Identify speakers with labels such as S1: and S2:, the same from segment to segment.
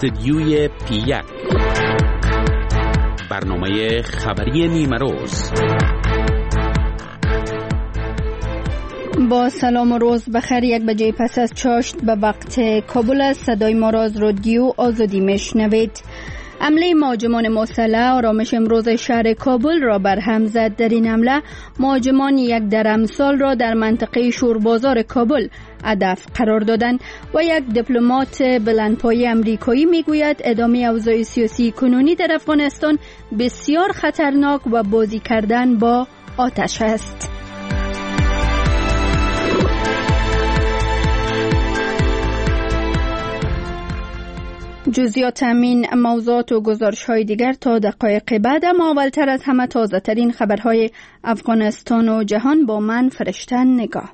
S1: استدیوی P1 برنامه خبری نیمه روز.
S2: با سلام و روز بخیر. 1 بجه پس از چاشت به وقت کابل است. صدای ما را از رادیو آزادی میشنوید. حمله مهاجمان مسلح آرامش امروز شهر کابل را برهم زد. در این حمله مهاجمان یک درمسال را در منطقه شوربازار کابل هدف قرار دادند و یک دیپلمات بلندپایه امریکایی میگوید ادامه اوضاع سیاسی کنونی در افغانستان بسیار خطرناک و بازی کردن با آتش است. جزئیات همین موضوعات و گزارش‌های دیگر تا دقایق بعد، اما اولتر از همه تازه ترین خبرهای افغانستان و جهان با من فرشته نگاه.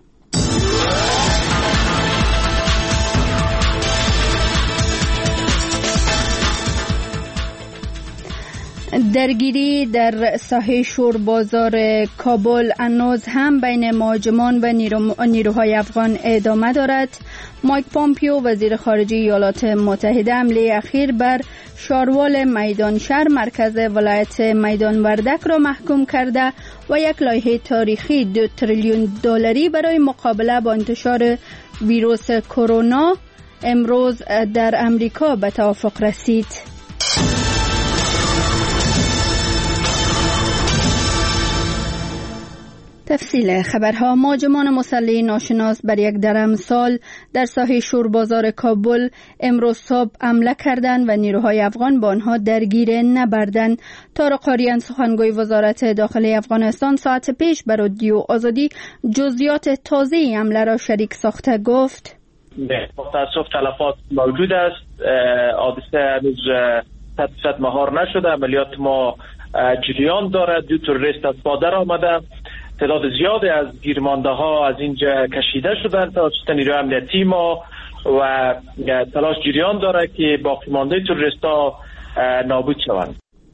S2: درگیری در ساحه شوربازار کابل هنوز هم بین مهاجمان و نیروهای افغان ادامه دارد. مایک پامپیو وزیر خارجه ایالات متحده حمله اخیر بر شاروال میدانشهر مرکز ولایت میدان وردک را محکوم کرده و یک لایحه تاریخی 2 تریلیون دلاری برای مقابله با انتشار ویروس کرونا امروز در امریکا به توافق رسید. تفصیل خبرها. مهاجمان مسلح ناشناس بر یک درمسال در ساحه شوربازار کابل امروز صبح حمله کردند و نیروهای افغان با آنها درگیر نبردند. طارق آریان سخنگوی وزارت داخلی افغانستان ساعت پیش به رادیو آزادی جزئیات تازه حمله را شریک ساخته گفت:
S3: متاسف تلفات موجود است. حادثه هنوز 100% مهار نشده. عملیات ما جریان دارد. 2 تروریست از پادر آمده. تعداد زیادی از گیرمانده ها از اینجا کشیده شدند توسط نیروی امنیتی ما و تلاش جریان دارد که باقی مانده تروریست ها نابود شوند.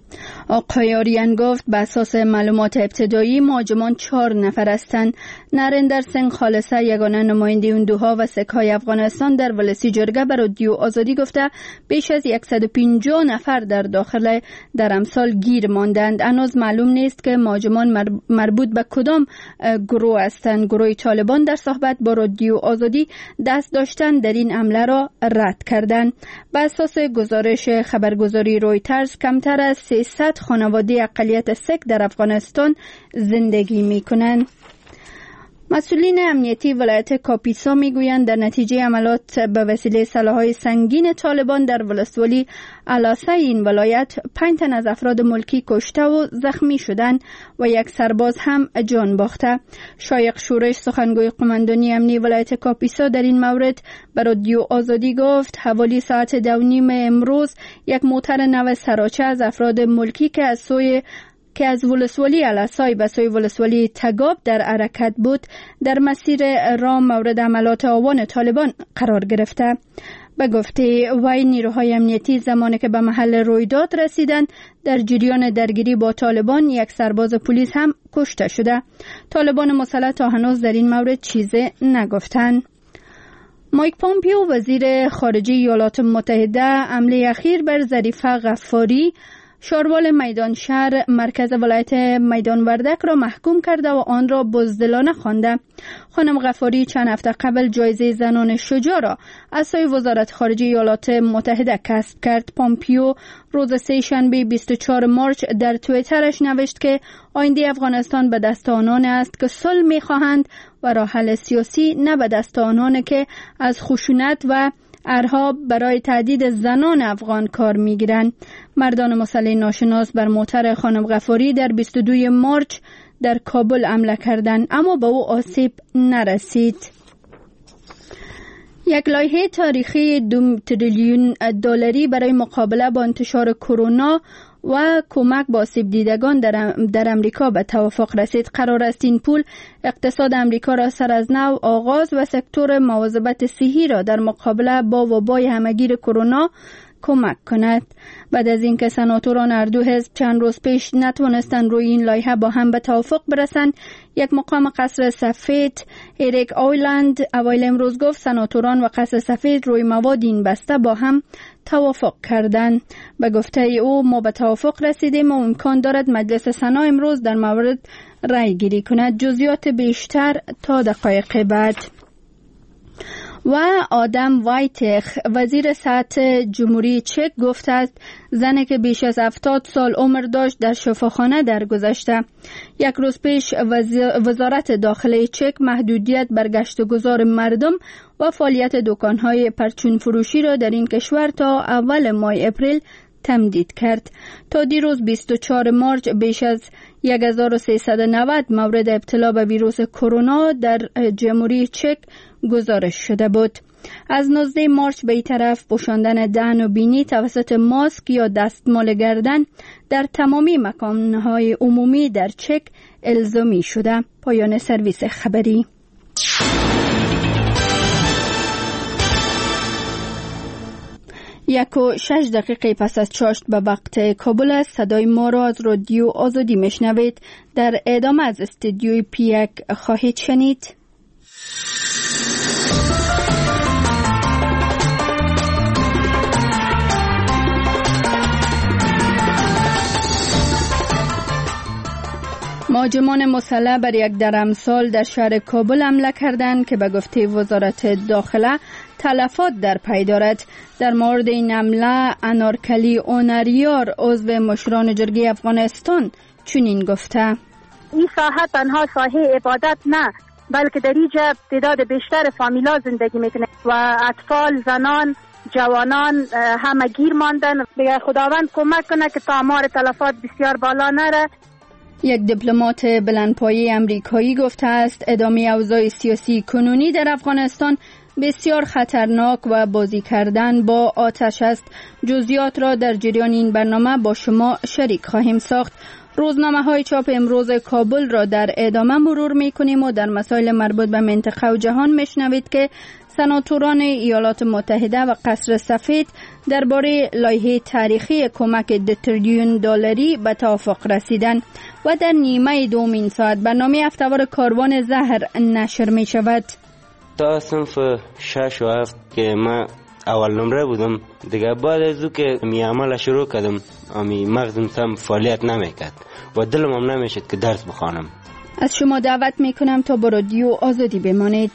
S2: آقای آریان گفت به اساس معلومات ابتدایی مهاجمان 4 نفر هستند. نریندر سنگ خالصه یگانه نماینده هندوها و سک‌های افغانستان در ولسی جرگه به رادیو آزادی گفته بیش از 150 نفر در داخل درمسال گیر ماندند. هنوز معلوم نیست که مهاجمان مربوط به کدام گروه هستند. گروه طالبان در صحبت با رادیو آزادی دست داشتن در این حمله را رد کردند. به اساس گزارش خبرگزاری رویترز کمتر از 300 خانواده اقلیت سک در افغانستان زندگی می‌کنند. مسئولین امنیتی ولایت کاپیسا میگویند در نتیجه عملیات به وسیله سلاح‌های سنگین طالبان در ولسوالی علاسه این ولایت 5 تن از افراد ملکی کشته و زخمی شدند و 1 سرباز هم جان باخته. شایق شورش سخنگوی قماندانی امنی ولایت کاپیسا در این مورد به رادیو آزادی گفت حوالی ساعت 2:30 امروز 1 موتر نو سراچه از افراد ملکی که از ولسوالی علاسای به سوی ولسوالی تگاب در حرکت بود در مسیر راه مورد حملات آوان طالبان قرار گرفته. به گفته وی نیروهای امنیتی زمانی که به محل رویداد رسیدند در جریان درگیری با طالبان 1 سرباز پلیس هم کشته شده. طالبان مسلح تا هنوز در این مورد چیزی نگفتند. مایک پامپیو وزیر خارجه ایالات متحده حمله اخیر بر ظریفه غفاری شاروال میدانشهر مرکز ولایت میدان وردک را محکوم کرده و آن را بزدلانه خوانده. خانم غفاری چند هفته قبل جایزه زنان شجاع را از سوی وزارت خارجه ایالات متحده کسب کرد. پامپیو روز سه‌شنبه 24 مارچ در توییترش نوشت که آینده افغانستان به دست آنان است که صلح می‌خواهند و راه حل سیاسی، نه به دست آنان که از خشونت و ارهاب برای تهدید زنان افغان کار میگیرند. مردان مسلح ناشناس بر موتر خانم غفاری در 22 مارچ در کابل حمله کردند اما به او آسیب نرسید. 1 لایحه تاریخی 2 تریلیون دلاری برای مقابله با انتشار کرونا و کمک به آسیب دیدگان در امریکا به توافق رسید. قرار است این پول اقتصاد امریکا را سر از نو آغاز و سکتور مواظبت صحی را در مقابله با وبای همهگیر کرونا کمک کند. بعد از اینکه سناتوران هر دو حزب چند روز پیش نتوانستند روی این لایحه با هم به توافق برسند، یک مقام قصر سفید اریک آیلند اوایل امروز گفت سناتوران و قصر سفید روی مواد این بسته با هم توافق کردند. به گفته او ما به توافق رسیدیم و امکان دارد مجلس سنا امروز در مورد رای گیری کند. جزئیات بیشتر تا دقایق بعد. و آدم وایتخ وزیر صحت جمهوری چک گفته است زنی که بیش از 70 سال عمر داشت در شفاخانه درگذشته. یک روز پیش وزارت داخله چک محدودیت بر گشت و گذار مردم و فعالیت دکان‌های پرچون فروشی را در این کشور تا اول ماه اپریل تمدید کرد. تا دیروز 24 مارچ بیش از 1390 مورد ابتلا به ویروس کرونا در جمهوری چک گزارش شده بود. از 19 مارچ به این طرف پوشاندن دهن و بینی توسط ماسک یا دستمال گردن در تمامی مکان‌های عمومی در چک الزامی شده. پایان سرویس خبری. 1:06 پس از چاشت به وقت کابل است. صدای ما را از رادیو آزادی میشنوید. در ادامه از استودیوی پیک خواهید شنید. مهاجمان مسلح بر یک درمسال در شهر کابل حمله کردند که به گفته وزارت داخله تلفات در پی دارد. در مورد این حمله انارکلی اونریار عضو مشران جرگه افغانستان چنین گفته:
S4: این ساحه تنها ساحه عبادت نه، بلکه در اینجا تعداد بیشتر فامیلا زندگی میکنه و اطفال، زنان، جوانان همه گیر ماندن. به خداوند کمک کنه که آمار تلفات بسیار بالا نره.
S2: یک دیپلمات بلندپایه امریکایی گفته است ادامه اوضاع سیاسی کنونی در افغانستان بسیار خطرناک و بازی کردن با آتش است. جزئیات را در جریان این برنامه با شما شریک خواهیم ساخت. روزنامه‌های چاپ امروز کابل را در ادامه مرور می‌کنیم و در مسائل مربوط به منطقه و جهان میشنوید که سناتوران ایالات متحده و قصر سفید درباره لایحه تاریخی کمک 2 تریلیون دلاری به توافق رسیدند و در نیمه دوم این ساعت برنامه هفته‌وار کاروان زهر نشر می شود.
S5: تا صنف 6 و 7 که ما اول نمره بودم دیگه، بعد از او که می عمل شروع کردم مغزم سم فعالیت نمیکرد و دلم هم نمیشد که درس بخوانم.
S2: از شما دعوت میکنم تا با رادیو آزادی بمانید.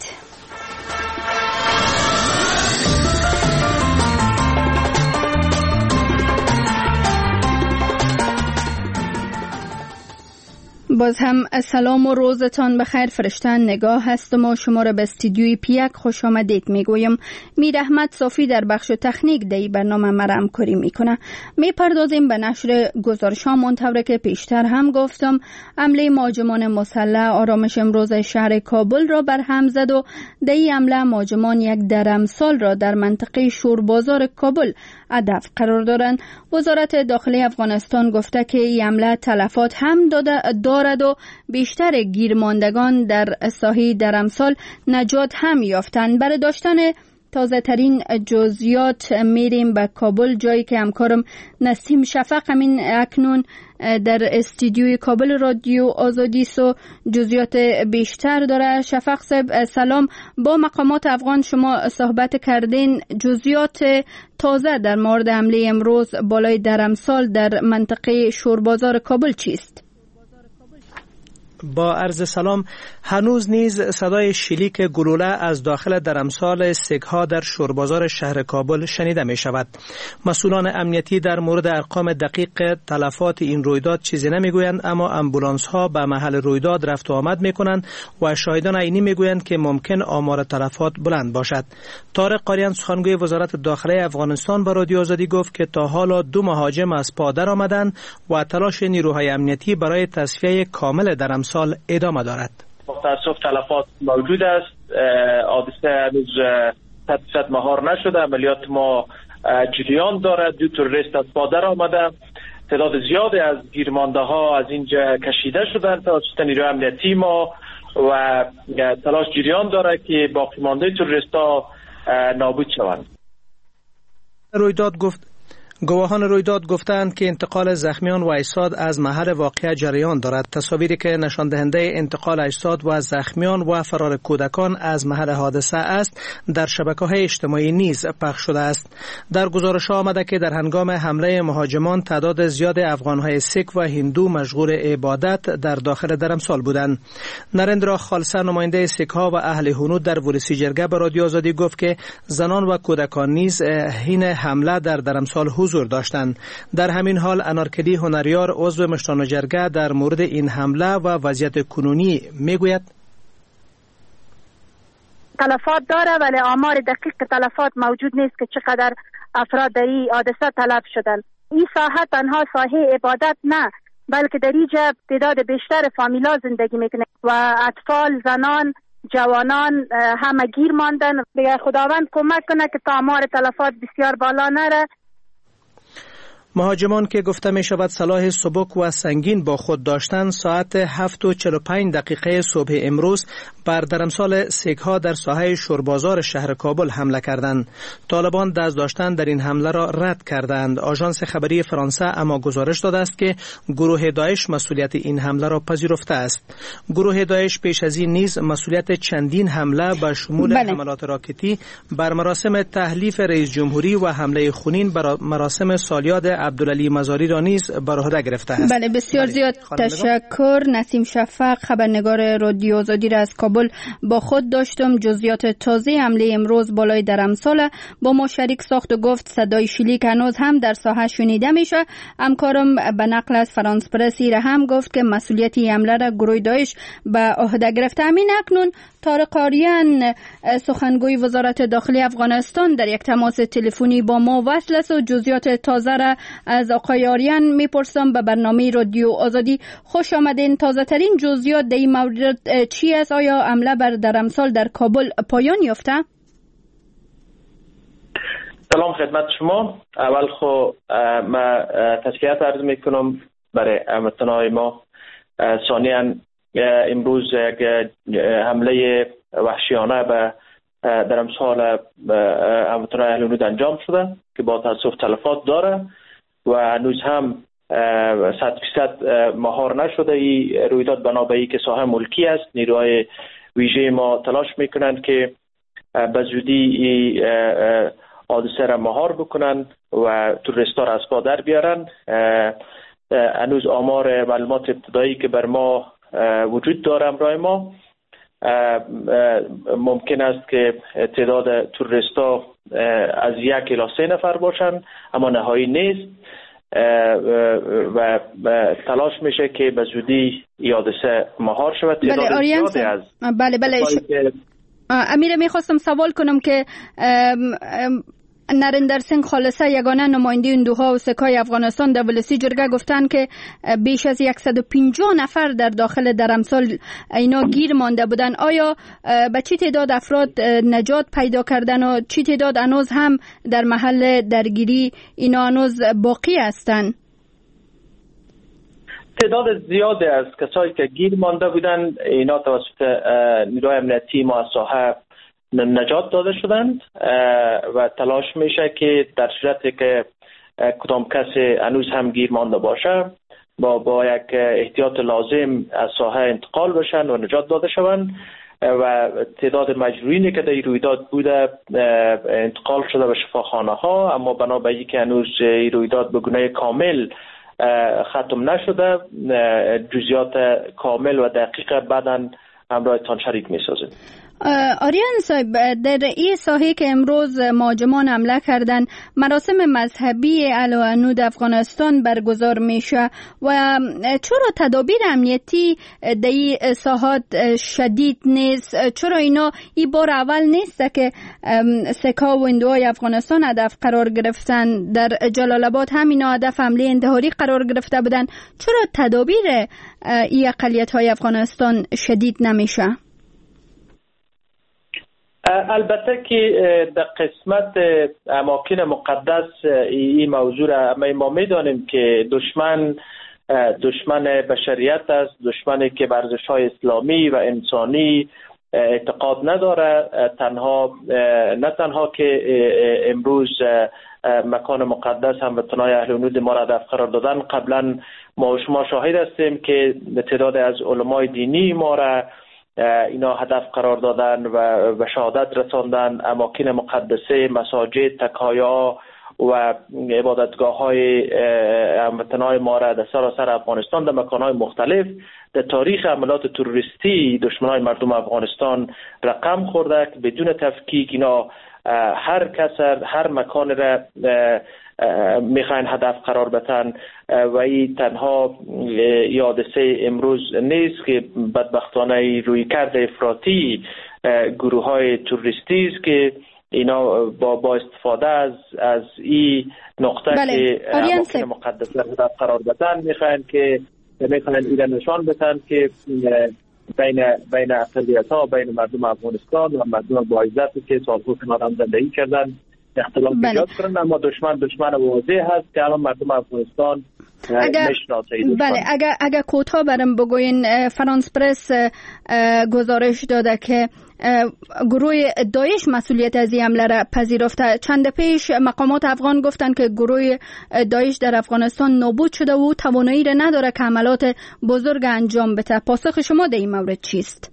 S2: باز هم سلام و روزتان بخیر. فرشتن نگاه هستم و شما را به استودیوی پیک خوش آمدید میگویم. میر احمد صافی در بخش تکنیک دی برنامه مرا همکاری میکنه. میپردازیم به نشر گزارش‌ها. منطوری که پیشتر هم گفتم حمله مهاجمان مسلح آرامش امروز شهر کابل را بر هم زد و دی حمله مهاجمان یک درمسال را در منطقه شوربازار کابل هدف قرار دارند. وزارت داخله افغانستان گفته که این حمله تلفات هم دارد و بیشتر گیرماندگان در ساحه درمسال نجات هم یافتند. برای داشتن تازه ترین جزئیات میریم به کابل، جایی که همکارم نسیم شفق همین اکنون در استودیوی کابل رادیو آزادی سو جزئیات بیشتر داره. شفق صاحب سلام. با مقامات افغان شما صحبت کردین، جزئیات تازه در مورد حمله امروز بالای درمسال در منطقه شوربازار کابل چیست؟
S6: با عرض سلام، هنوز نیز صدای شلیک گلوله از داخل درمسال سگها در شوربازار شهر کابل شنیده می شود. مسئولان امنیتی در مورد ارقام دقیق تلفات این رویداد چیزی نمی گویند، اما امبولانس ها به محل رویداد رفت و آمد می کنند و شاهدان عینی می گویند که ممکن آمار تلفات بلند باشد. طارق قاریان سخنگوی وزارت داخله افغانستان با رادیو آزادی گفت که تا حالا 2 مهاجم از پا در آمدند و تلاش نیروهای امنیتی برای تصفیه کامل درمسال ادامه دارد.
S3: متاسف تلفات موجود است. حادثه هنوز تدفیق مهار نشده. عملیات ما جریان دارد. 2 تروریست از پا در آمده. تعداد زیادی از گیرمانده ها از اینجا کشیده شدند توسط نیروی امنیتی ما و تلاش جریان دارد که باقی مانده تروریست ها نابود شوند.
S6: گواهان رویداد گفتند که انتقال زخمیان و اجساد از محل واقعه جریان دارد. تصاویری که نشان دهنده انتقال اجساد و زخمیان و فرار کودکان از محل حادثه است در شبکه‌های اجتماعی نیز پخش شده است. در گزارش آمده که در هنگام حمله مهاجمان تعداد زیاد افغان‌های سیک و هندو مشغول عبادت در داخل درمسال بودند. نریندرا خالسا نماینده سیک‌ها و اهل هنود در ولسی جرگه به رادیو آزادی گفت که زنان و کودکان نیز حین حمله در درمسال حضور داشتند. در همین حال انارکلی هنریار عضو مشتان جرگه در مورد این حمله و وضعیت کنونی میگوید
S4: تلفات داره ولی آمار دقیق تلفات موجود نیست که چقدر افراد در این حادثه تلف شدن. این ساحه تنها ساحه عبادت نه، بلکه در اینجا تعداد بیشتر فامیلا زندگی میکنه و اطفال، زنان، جوانان همه گیر ماندن. به خداوند کمک کنه که تا آمار تلفات بسیار بالا نره.
S6: مهاجمان که گفته می شود سلاح سبک و سنگین با خود داشتند ساعت 7:45 صبح امروز بر درمسال سیک‌ها در ساحه شوربازار شهر کابل حمله کردند. طالبان دست داشتن در این حمله را رد کردند. آژانس خبری فرانسه اما گزارش داده است که گروه داعش مسئولیت این حمله را پذیرفته است. گروه داعش پیش از این نیز مسئولیت چندین حمله به شمول حملات راکتی بر مراسم تحلیف رئیس جمهوری و حمله خونین بر مراسم سالیاد عبدالعلی مزاری را نیز بر عهده گرفته است.
S2: بله، بسیار زیاد تشکر. نسیم شفق، خبرنگار رادیو آزادی را از کابل با خود داشتم. جزئیات تازه حمله امروز بالای درمسال با ما شریک ساخت و گفت صدای شلیک هنوز هم در ساحه شنیده میشه. همکارم به نقل از فرانس پرس را هم گفت که مسئولیت حمله را گروه داعش به عهده گرفته. همین اکنون طارق آریان، سخنگوی وزارت داخلی افغانستان، در یک تماس تلفنی با ما وصل است و جزئیات تازه را از آقای آریان میپرسم. به برنامه رادیو آزادی خوش آمدین. تازه ترین جزئیات در این مورد چی است؟ آیا حمله بر درمسال در کابل پایان یافته؟
S3: سلام خدمت شما. اول خو ما تسلیت عرض میکنم برای هموطنان ما. ثانیاً امروز یک حمله وحشیانه به درمسال هموطنان اهل هنود انجام شده که با تاسف تلفات داره و هنوز هم 100% مهار نشده. این رویداد بنابراین که ساحه ملکی است، نیروهای ویژه ما تلاش میکنند که به زودی حادثه را مهار بکنند و توریستا را از پا در بیارن. هنوز آمار معلومات ابتدایی که بر ما وجود داره امرای ما، ممکن است که تعداد توریستا از 1 الی 3 نفر باشند، اما نهایی نیست و تلاش میشه که به زودی حادثه مهار شود.
S2: بله امیر، میخواستم سوال کنم که نریندر سنگ خالسا، یگانه نماینده هندوها و سیک‌های افغانستان در ولسی جرگه، گفتند که بیش از 150 نفر در داخل درمسال اینا گیر مانده بودن. آیا به چی تعداد افراد نجات پیدا کردن و چی تعداد هنوز هم در محل درگیری اینا هنوز باقی هستند؟
S3: تعداد زیادی از کسایی که گیر مانده بودن اینا توسط نیروهای امنیتی ما از ساحه نجات داده شدند و تلاش میشه که در صورتی که کدام کسی هنوز هم گیر مانده باشه با یک احتیاط لازم از ساحه انتقال بشن و نجات داده شوند و تعداد مجروحینی که در این رویداد بوده انتقال شده به شفاخانه ها. اما بنابراین که هنوز این رویداد به گونه کامل ختم نشده، جزئیات کامل و دقیق بعداً همراهتان شریک می‌سازیم.
S2: آریان صاحب، در این ساحه که امروز مهاجمان حمله کردن مراسم مذهبی اهل هنود افغانستان برگزار میشه و چرا تدابیر امنیتی در این ساحات شدید نیست؟ چرا اینا این بار اول نیست که سیک‌ها و هندوهای افغانستان هدف قرار گرفتن؟ در جلال آباد هم اینا هدف حمله انتحاری قرار گرفته بودن. چرا تدابیر این اقلیت‌های افغانستان شدید نمیشه؟
S3: البته که در قسمت اماکن مقدس این موضوع را ما میدانیم که دشمن بشریت است، دشمنی که ارزش‌های اسلامی و انسانی اعتقاد نداره. نه تنها که امروز مکان مقدس هم وطنای اهل ونود ما را هدف قرار دادن، قبلا ما و شما شاهد هستیم که تعداد از علمای دینی ما را اینا هدف قرار دادن و شهادت رساندن. اماکن مقدسه، مساجد، تکایا و عبادتگاه های هموطنای ما را در سراسر افغانستان در مکانهای مختلف در تاریخ حملات تروریستی دشمنای مردم افغانستان رقم خورده که بدون تفکیک اینا هر کس هر مکان را میخواین هدف قرار بدن و این تنها حادثه امروز نیست که بدبختانه روی کرده افراطی گروه های تروریستی است که اینا با استفاده از این نقطه که اماکن مقدسه هدف قرار بدن میخواین اینا نشان بدن که بین اقلیت‌ها، بین مردم افغانستان و مردم با عزت که سالها کنار هم زندگی کردن اختلاف ایجاد کردن، اما دشمن واضح هست که الان مردم افغانستان
S2: بله. اگر کوتاه برام بگوین، فرانس پرس گزارش داده که گروه داعش مسئولیت از این حمله را پذیرفته. چند پیش مقامات افغان گفتند که گروه داعش در افغانستان نابود شده و توانایی را نداره که حملات بزرگ انجام بده. پاسخ شما در این مورد چیست؟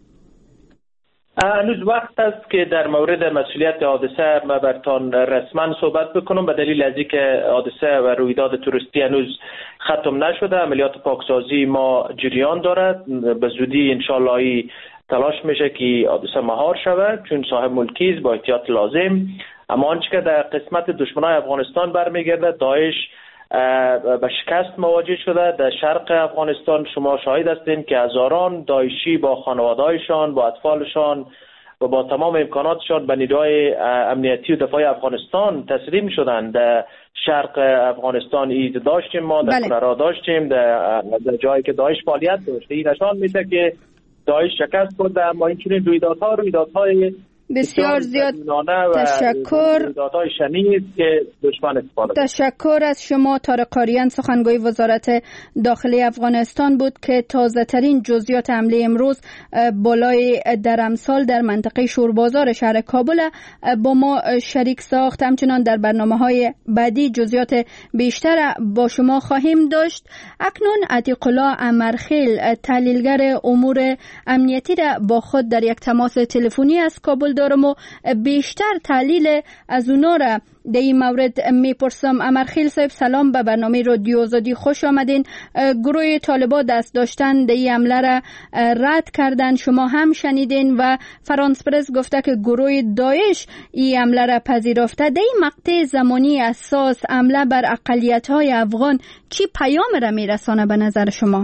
S3: هنوز وقت است که در مورد مسئولیت حادثه ما برتان رسما صحبت بکنم، به دلیل از اینکه حادثه و رویداد توریستی هنوز ختم نشده. عملیات پاکسازی ما جریان دارد، به زودی انشالله تلاش میشه که حادثه مهار شود چون صاحب ملکی است با احتیاط لازم. اما آنچه که در قسمت دشمنای افغانستان برمیگرده، داعش به شکست مواجه شده. در شرق افغانستان شما شاهد هستین که هزاران داعشی با خانواده‌هایشان، با اطفالشان و با تمام امکاناتشان به نیروهای امنیتی و دفاعی افغانستان تسلیم شدند. در شرق افغانستان اید داشتیم، ما در کنرا داشتیم، در جایی که داعش فعالیت داشته. این نشان میده که داعش شکست خورده. اما این چنین رویدادهای
S2: بسیار زیاد تشکر از شما. طارق قاریان، سخنگوی وزارت داخلی افغانستان بود که تازه ترین جزئیات حمله امروز بالای درمسال در منطقه شوربازار شهر کابل با ما شریک ساخت. همچنان در برنامه‌های بعدی جزئیات بیشتر با شما خواهیم داشت. اکنون عتیق الله امرخیل، تحلیلگر امور امنیتی را با خود در یک تماس تلفنی از کابل دارم و بیشتر تحلیل از اونا را در این مورد میپرسم. امرخیل صاحب سلام، به برنامه رادیو آزادی خوش آمدین. گروه طالبان دست داشتن در این حمله را رد کردن، شما هم شنیدین و فرانس پرس گفته که گروه داعش این حمله را پذیرفته. در این مقطع زمانی اساس حمله بر اقلیت‌های افغان چی پیام را میرسانه به نظر شما؟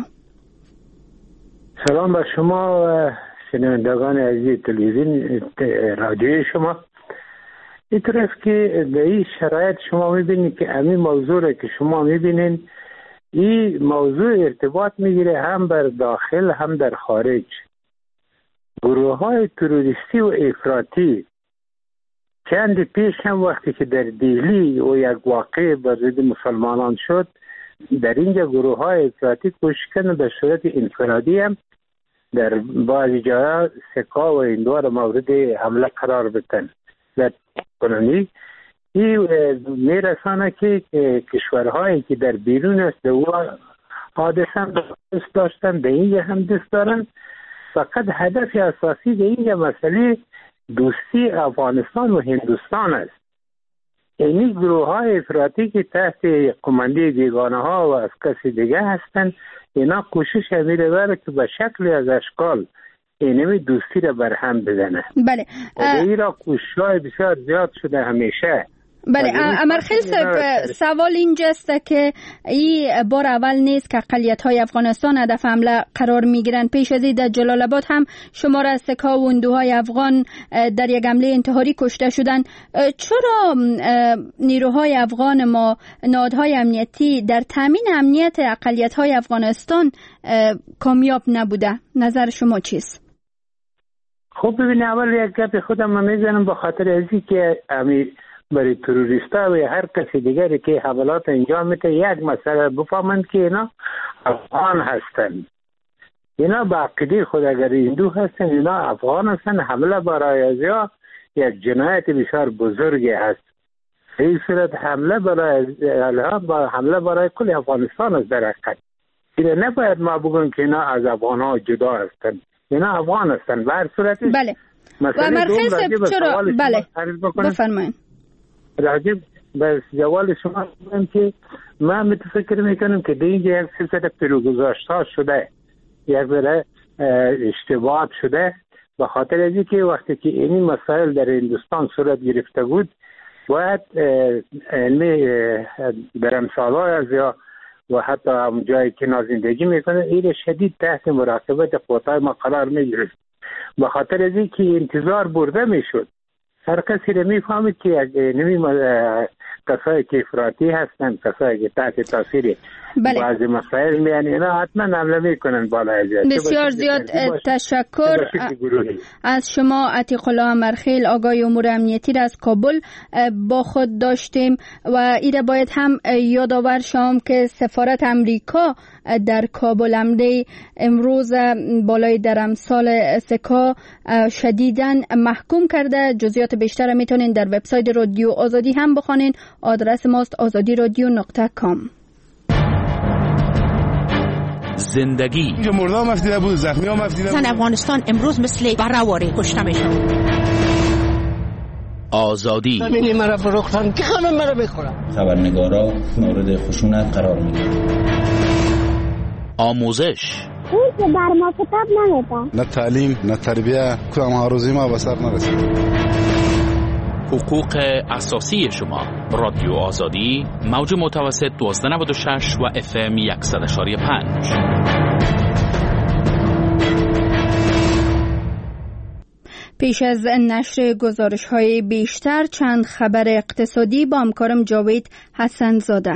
S7: سلام به شما شنوندگان عزیز تلویزیون رادیوی شما. اینطور است که در این شرایط شما میبینید که همین موضوع را که شما میبینید این موضوع ارتباط میگیره هم بر داخل هم در خارج. گروه های تروریستی و افراطی چند پیش هم وقتی که در دیلی و یک واقع بر ضد مسلمانان شد، در اینجا گروه های افراطی کوشش کردن به صورت انفرادی هم در بعضی جاها سکا و این دوار مورد حمله قرار بدن. در کنونی این میرسانه که کشورهایی که در بیرون است در حادثه هم دست داشتن در اینجا هم دست دارن. فقط هدف اساسی در اینجا مسئله دوستی افغانستان و هندوستان است. اینی گروه های افراطی که تحت قماندی بیگانه ها و از کسی دیگه هستند، اینا کوشش میره بره که به شکلی از اشکال اینمی دوستی را برهم بزنه.
S2: بله.
S7: این را کوشش‌های بسیار زیاد شده همیشه.
S2: بله. امرخیل صاحب، سوال اینجاست که این بار اول نیست که اقلیت‌های افغانستان هدف حمله قرار میگیرن. پیش از این در جلال آباد هم شمار از سکا و هندوهای افغان در یک حمله انتحاری کشته شدن. چرا نیروهای افغان ما، نهادهای امنیتی در تامین امنیت اقلیت‌های افغانستان کامیاب نبوده؟ نظر شما چیست؟
S7: خب ببینید، اول یک گپ خودم من میزنم، به خاطر ازی که برای تروریستا و هر کسی دیگری که حملات انجام میده یک مسئله بفهمند که اینا افغان هستند. اینا به عقیده خود اگر هندو هستن، اینا افغان هستن. حمله برای ازیا یک جنایت بسیار بزرگی است. این صورت حمله برای کل افغانستان است. در حقیقت اینا نباید ما بگویم که اینا از افغان ها جدا هستن. اینا افغان هستن به هر صورت.
S2: بله. و مرخص چرا؟ بله بفرمایید.
S7: راجب به سوال شما بگم که من متفکر میکنم که دیگه یک سلسله پیروگذاشته شده، یک ذره اشتباهات شده، به خاطر از اینکه وقتی که این مسائل در هندوستان صورت گرفته بود باید علمی درمسالای از یا و حتی هم جایی که زندگی میکنه این شدید تحت مراقبت قوتای ما قرار میگرفت. به خاطر از اینکه انتظار برده میشد. هر کسی رو میفهمید که کسایی که افراطی هستن، کسایی که تحت تاثیر بعضی مسائل میان، اینا حتما حمله میکنن بالا ازیاد.
S2: بسیار زیاد تشکر از شما عتیق الله امرخیل، آگاه امور امنیتی را از کابل با خود داشتیم. و ایره باید هم یادآور شوم که سفارت امریکا در کابل امروز بالای درمسال سکا شدیداً محکوم کرده. جزئیات بیشتر میتونین در وبسایت رادیو آزادی هم بخونین. آدرس ماست azadiradyo.com.
S1: زندگی
S8: اینجا مردم مفتیده بود، زخمی ها مفتیده بود.
S9: افغانستان امروز مثل برهواری کشته میشن.
S1: آزادی
S10: ببینی مرا فروختن که همه مرا بخورن.
S11: خبرنگارا مورد خشونت قرار میگیرن.
S1: آموزش
S12: اون که بر ما کتاب نمیده.
S8: نه تعلیم نه تربیه، کدام آروزی ما به سر نرسید.
S1: حقوق اساسی شما. رادیو آزادی، موج متوسط 1296 و FM 100.5.
S2: پیش از نشر گزارش‌های بیشتر چند خبر اقتصادی با همکارم جاوید حسن زاده.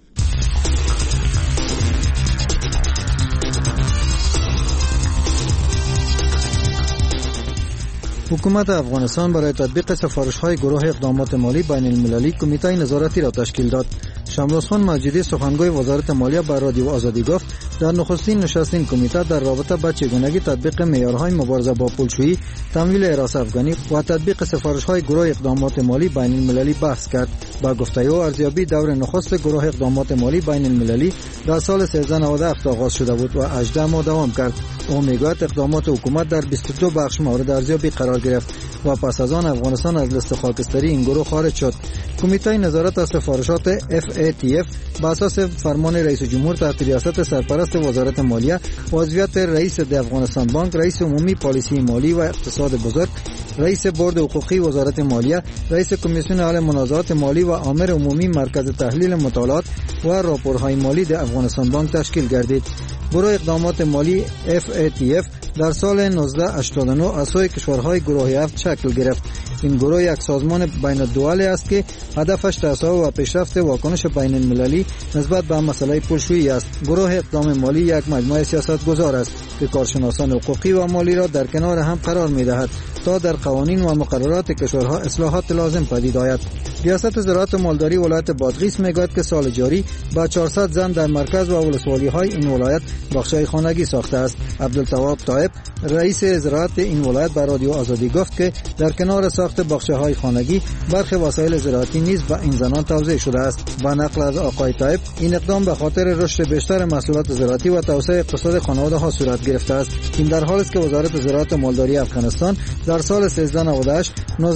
S13: حکومت افغانستان برای تطبیق سفارش‌های گروه اقدامات مالی بین المللی کمیته نظارتی را تشکیل داد. شمراسخان موجودی سخنگوی وزارت مالیه بر رادیو آزادی گفت در نخستین نشست این کمیته در رابطه با چگونگی تطبیق معیارهای مبارزه با پولشویی، تمویل اراث افغانی و تطبیق سفارش‌های گروه اقدامات مالی بین المللی بحث کرد. با گفته او ارزیابی دور نخست گروه اقدامات مالی بین المللی در سال 1397 آغاز شده بود و 18 ماه دوام کرد. او میگوید اقدامات حکومت در 22 بخش مورد ارزیابی قرار گرفت و پس از آن افغانستان از لیست خاکستری این گروه خارج شد. کمیته نظارت از سفارشات FATF با اساس فرمان رئیس جمهور تحت ریاست سرپرست وزارت مالیه و عضویت رئیس د افغانستان بانک، رئیس عمومی پالیسی مالی و اقتصاد بزرگ، رئیس بورد حقوقی وزارت مالیه، رئیس کمیسیون حل منازعات مالی و آمر عمومی مرکز تحلیل مطالعات و راپورهای مالی د افغانستان بانک تشکیل گردید. گروه اقدامات مالی FATF در سال 1989 از سوی کشورهای گروه 7 شکل گرفت. این گروه یک سازمان بین الدوله است که هدفش توسعه و پیشرفت واکنش بین المللی نسبت به مسئله پولشویی است. گروه اقدام مالی یک مجموعه سیاستگزار است که کارشناسان حقوقی و مالی را در کنار هم قرار می‌دهد تا در قوانین و مقررات کشورها اصلاحات لازم پدید آید. ریاست زراعت و مالداری ولایت بادغیس میگوید که سال جاری با 400 زن در مرکز و ولسوالی‌های این ولایت بخش‌های خانگی ساخته است. عبدالتواب طایب رئیس زراعت این ولایت به رادیو آزادی گفت که در کنار ساخت بخش‌های خانگی برخی وسایل زراعتی نیز به این زنان توزیع شده است. با نقل از آقای طایب این اقدام به خاطر رشد بیشتر محصولات زراعتی و توسعه اقتصاد خانواده‌ها صورت گرفته است. این در حالی است که وزارت زراعت و مالداری افغانستان در سال 1398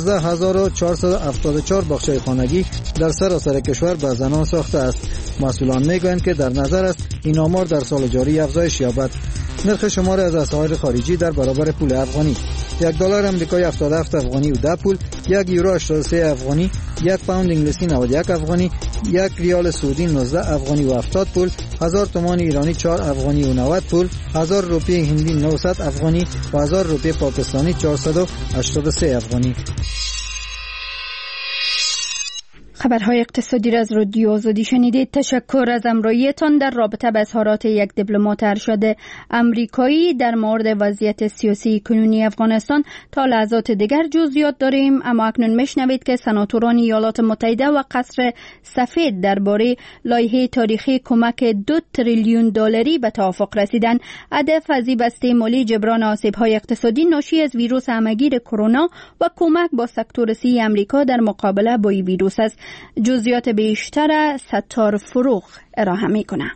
S13: 19474 بخش‌های خانگی در سراسر کشور به زنان ساخته است. مسئولان میگویند که در نظر است این آمار در سال جاری افزایش یابد. نرخ شمار از اسعار خارجی در برابر پول افغانی: $1 آمریکایی 77 افغانی و 10 پول، €1 83 افغانی، 1 پوند انگلیسی 91 افغانی، 1 ریال سعودی 19 افغانی و 70 پول، 1000 تومان ایرانی 4 افغانی و 90 پول، 1000 روپیه هندی 900 افغانی و 1000 روپیه پاکستانی 483 افغانی.
S2: خبرهای اقتصادی را از رادیو آزادی شنیدید. تشکر از همراهیتان در رابطه با اظهارات یک دیپلمات ارشد امریکایی در مورد وضعیت سیاسی کنونی افغانستان. تا لحظات دیگر جزئیات داریم، اما اکنون میشنوید که سناتوران ایالات متحده و قصر سفید درباره لایحه تاریخی کمک 2 تریلیون دلاری به توافق رسیدند. هدف از این بسته مالی جبران آسیب‌های اقتصادی ناشی از ویروس همه‌گیر کرونا و کمک با سکتور صحی آمریکا در مقابله با این ویروس است. جزئیات بیشتر ستار فروغ ارائه می‌کنه.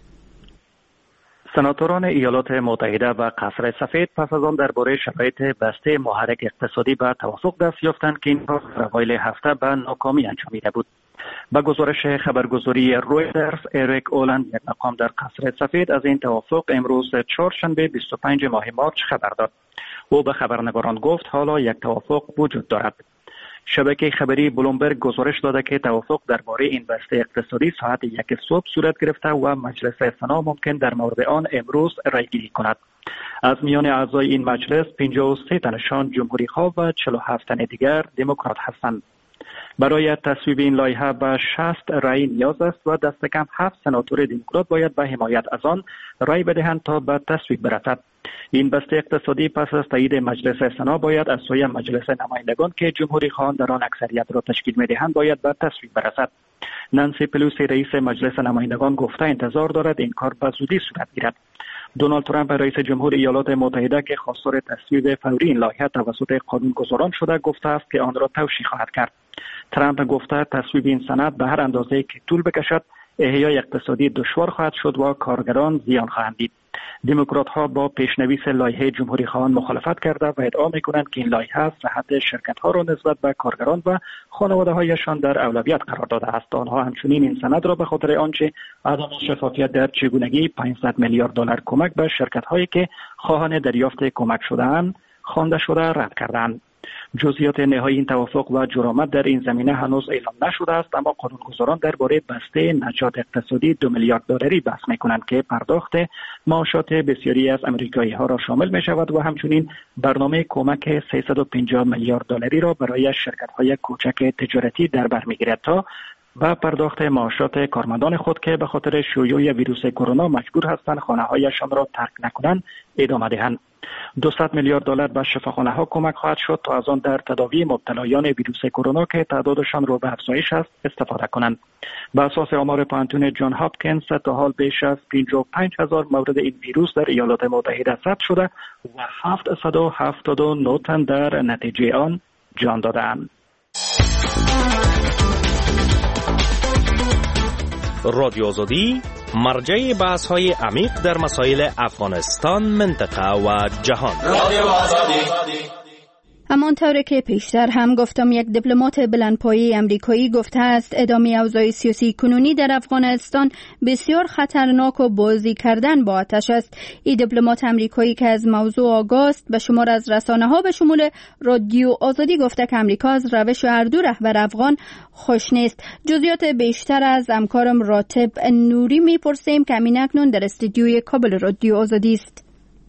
S14: سناتوران ایالات متحده و قصر سفید پس از آن درباره شرایط بسته محرک اقتصادی به توافق دست یافتند که این کار در اوایل هفته به ناکامی انجامیده بود. با گزارش خبرگزاری رویترز، اریک اولند، یک مقام در قصر سفید، از این توافق امروز چهارشنبه 25 ماه مارس خبر داد. او به خبرنگاران گفت حالا یک توافق وجود دارد. شبکه خبری بلومبرگ گزارش داده که توافق درباره این بسته اقتصادی ساعت 1 صبح صورت گرفته و مجلس سنا ممکن در مورد آن امروز رایگیری کند. از میان اعضای این مجلس 53 تنشان جمهوری‌خواه و 47 تن دیگر دموکرات هستند. برای تصویب این لایحه به 60 رای نیاز است و دست کم 7 سناتور دموکرات باید به حمایت از آن رای بدهند تا به تصویب برسد. این بسته اقتصادی پس از تایید مجلس سنا باید از سوی مجلس نمایندگان که جمهوری خواهان در آن اکثریت را تشکیل می‌دهند باید به تصویب برسد. نانسی پلوسی رئیس مجلس نمایندگان گفته انتظار دارد این کار به زودی صورت گیرد. دونالد ترامپ رئیس جمهور ایالات متحده که خواستار تصویب فوری این لایحه توسط قانونگذاران شده گفته است که آن را توشیح خواهد کرد. ترامپ گفته تصویب این سند به هر اندازه‌ای که طول بکشد احیای اقتصادی دشوار خواهد شد و کارگران زیان خواهند دید. دموکرات ها با پیشنویس لایحه جمهوری خواهان مخالفت کرده و ادعا می‌کنند که این لایحه صحت شرکت ها را نسبت به کارگران و خانواده هایشان در اولویت قرار داده است. آنها همچنین این سند را به خاطر آنچه عدم شفافیت در چگونگی 500 میلیارد دلار کمک به شرکت هایی که خواهان دریافت کمک شده‌اند خوانده شده رد کردند. جزئیات نهایی این توافق و جرامت در این زمینه هنوز اعلام نشده است، اما قانونگذاران درباره بسته نجات اقتصادی 2 میلیارد دلاری بحث می‌کنند که پرداخت معاشات بسیاری از امریکایی‌ها را شامل می‌شود و همچنین برنامه کمک 350 میلیارد دلاری را برای شرکت‌های کوچک تجارتی در بر می‌گیرد تا و پرداخت معاشات کارمندان خود که به خاطر شیوع ویروس کرونا مجبور هستند خانه‌هایشان را ترک نکنند ادامه دهند. 200 میلیارد دلار به شفاخانه‌ها کمک خواهد شد تا از آن در تداوی مبتلایان ویروس کرونا که تعدادشان رو به افزایش است استفاده کنند. بر اساس آمار پانتون جان هاپکینز تا حال بیش از 55,000 مورد این ویروس در ایالات متحده ثبت شده و 779 تن در نتیجه آن جان دادند.
S15: رادیو آزادی مرجع بحث‌های عمیق در مسائل افغانستان، منطقه و جهان. رادیو آزادی.
S2: همانطور که پیشتر هم گفتم، یک دیپلمات بلندپایه امریکایی گفته است ادامه اوضاع سیاسی کنونی در افغانستان بسیار خطرناک و بازی کردن با آتش است. این دیپلمات امریکایی که از موضوع آگاه است به شمار از رسانه‌ها به شمول رادیو آزادی گفته که امریکا از روش هر دو رهبر افغان خوش نیست. جزئیات بیشتر از همکارم راتب نوری میپرسیم که همین اکنون در استودیوی کابل رادیو آزادی است.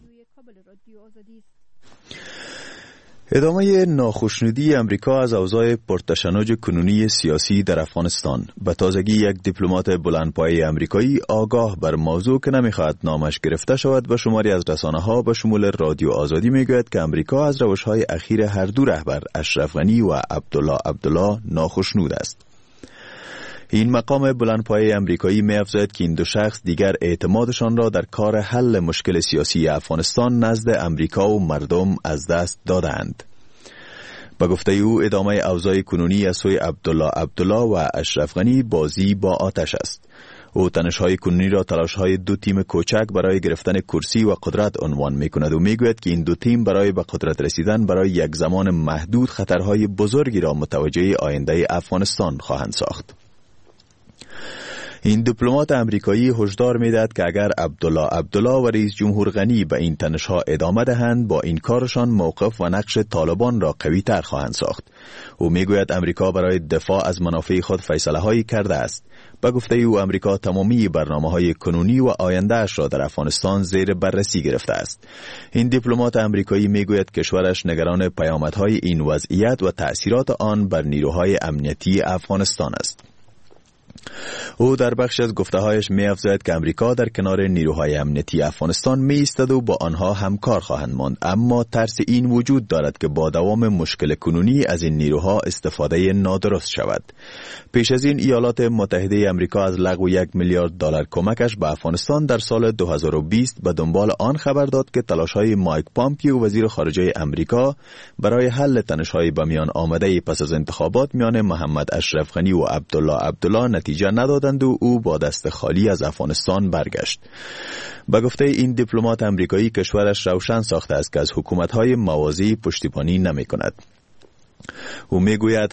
S16: ادامه ناخشنودی امریکا از اوضاع پرتشنج کنونی سیاسی در افغانستان. به تازگی یک دیپلمات بلندپایه امریکایی آگاه بر موضوع که نمیخواهد نامش گرفته شود به شماری از رسانه‌ها به شمول رادیو آزادی میگوید که امریکا از روش‌های اخیر هر دو رهبر اشرف غنی و عبدالله ناخشنود است. این مقام بلندپایه امریکایی می‌افزاید که این دو شخص دیگر اعتمادشان را در کار حل مشکل سیاسی افغانستان نزد امریکا و مردم از دست دادند. به گفته او ادامه اوضاع کنونی از سوی عبدالله و اشرف غنی بازی با آتش است. او تنش‌های کنونی را تلاش‌های دو تیم کوچک برای گرفتن کرسی و قدرت عنوان می‌کند و می‌گوید که این دو تیم برای به قدرت رسیدن برای یک زمان محدود خطرهای بزرگی را متوجه آینده افغانستان خواهند ساخت. این دیپلمات امریکایی هشدار می‌دهد که اگر عبدالله و رئیس جمهور غنی به این تنش‌ها ادامه دهند با این کارشان موقف و نقش طالبان را قوی‌تر خواهند ساخت. او میگوید امریکا برای دفاع از منافع خود فیصله‌هایی کرده است. به گفته او امریکا تمامی برنامه‌های کنونی و آینده‌اش را در افغانستان زیر بررسی گرفته است. این دیپلمات امریکایی میگوید کشورش نگران پیامدهای این وضعیت و تأثیرات آن بر نیروهای امنیتی افغانستان است. او در بخش از گفته‌هایش می‌افزاید که امریکا در کنار نیروهای امنیتی افغانستان می‌ایستد و با آنها همکار خواهند ماند، اما ترس این وجود دارد که با دوام مشکل کنونی از این نیروها استفاده نادرست شود. پیش از این ایالات متحده امریکا از لغو 1 میلیارد دلار کمکش به افغانستان در سال 2020 به دنبال آن خبر داد که تلاش‌های مایک پامپیو وزیر خارجه امریکا برای حل تنش‌های به میان آمده پس از انتخابات میان محمد اشرف غنی و عبدالله نتیجه ندادند و او با دست خالی از افغانستان برگشت. به گفته این دیپلمات امریکایی کشورش روشن ساخته است که از حکومت‌های موازی پشتیبانی نمی‌کند. او میگوید